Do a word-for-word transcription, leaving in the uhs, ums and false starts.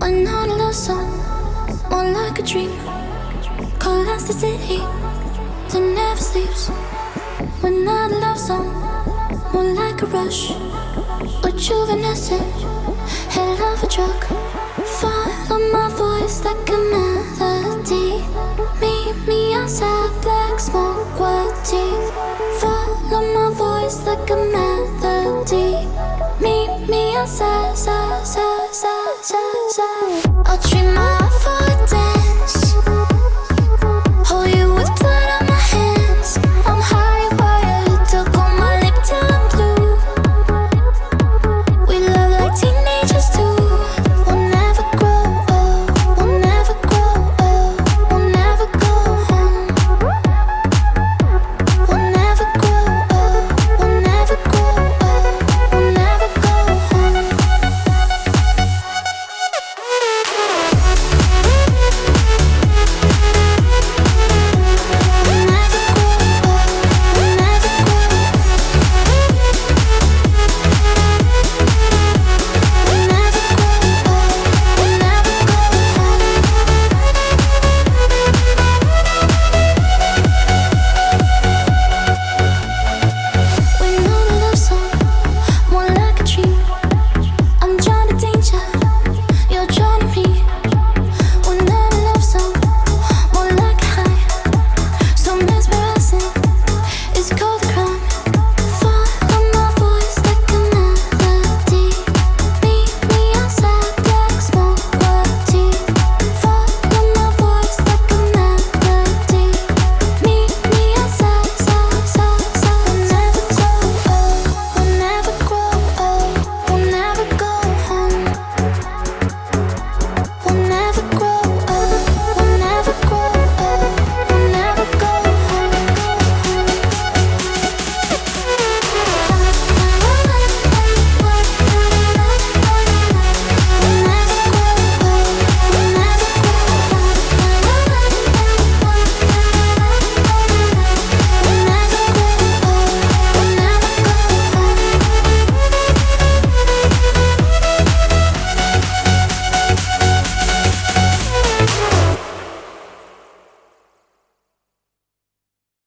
Not a love song, more like a dream. Calls the city that never sleeps. We're not a love song, more like a rush. Rejuvenescent, head of a truck. Follow my voice like a melody. Meet me outside, black smoke, white teeth. Follow my voice like a melody. Meet me outside, side, side, side, side, side. I'll treat my